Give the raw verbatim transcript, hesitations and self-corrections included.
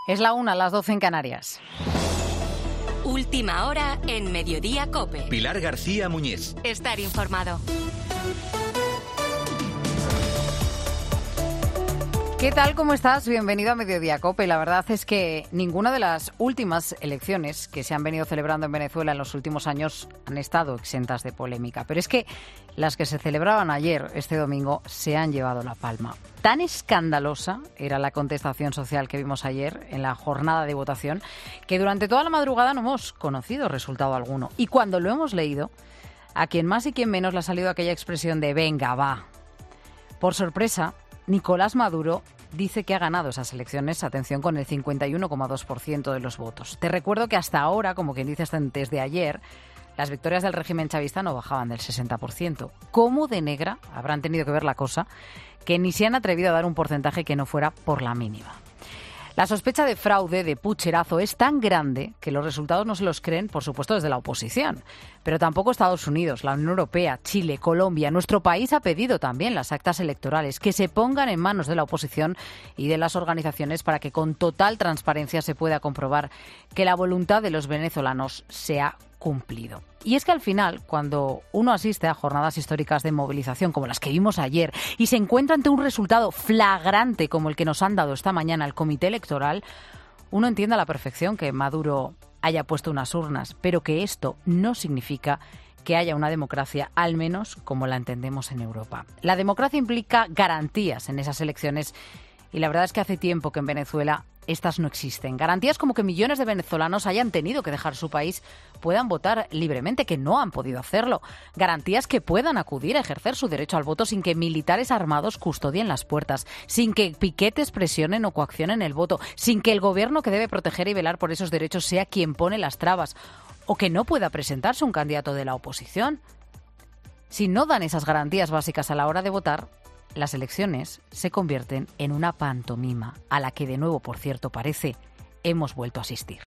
Es la una, las doce en Canarias. Última hora en Mediodía COPE. Pilar García Muñiz. Estar informado. ¿Qué tal? ¿Cómo estás? Bienvenido a Mediodía COPE. La verdad es que ninguna de las últimas elecciones que se han venido celebrando en Venezuela en los últimos años han estado exentas de polémica. Pero es que las que se celebraban ayer, este domingo, se han llevado la palma. Tan escandalosa era la contestación social que vimos ayer en la jornada de votación que durante toda la madrugada no hemos conocido resultado alguno. Y cuando lo hemos leído, a quien más y quien menos le ha salido aquella expresión de venga, va. Por sorpresa, Nicolás Maduro dice que ha ganado esas elecciones, atención, con el cincuenta y uno coma dos por ciento de los votos. Te recuerdo que hasta ahora, como quien dice hasta antes de ayer, las victorias del régimen chavista no bajaban del sesenta por ciento. ¿Cómo de negra habrán tenido que ver la cosa que ni se han atrevido a dar un porcentaje que no fuera por la mínima? La sospecha de fraude, de pucherazo, es tan grande que los resultados no se los creen, por supuesto, desde la oposición. Pero tampoco Estados Unidos, la Unión Europea, Chile, Colombia. Nuestro país ha pedido también las actas electorales que se pongan en manos de la oposición y de las organizaciones para que con total transparencia se pueda comprobar que la voluntad de los venezolanos se ha cumplido. Y es que al final, cuando uno asiste a jornadas históricas de movilización como las que vimos ayer y se encuentra ante un resultado flagrante como el que nos han dado esta mañana el Comité Electoral, uno entiende a la perfección que Maduro haya puesto unas urnas, pero que esto no significa que haya una democracia, al menos como la entendemos en Europa. La democracia implica garantías en esas elecciones y la verdad es que hace tiempo que en Venezuela estas no existen. Garantías como que millones de venezolanos hayan tenido que dejar su país, puedan votar libremente, que no han podido hacerlo. Garantías que puedan acudir a ejercer su derecho al voto sin que militares armados custodien las puertas, sin que piquetes presionen o coaccionen el voto, sin que el gobierno que debe proteger y velar por esos derechos sea quien pone las trabas, o que no pueda presentarse un candidato de la oposición. Si no dan esas garantías básicas a la hora de votar, las elecciones se convierten en una pantomima a la que de nuevo, por cierto, parece hemos vuelto a asistir.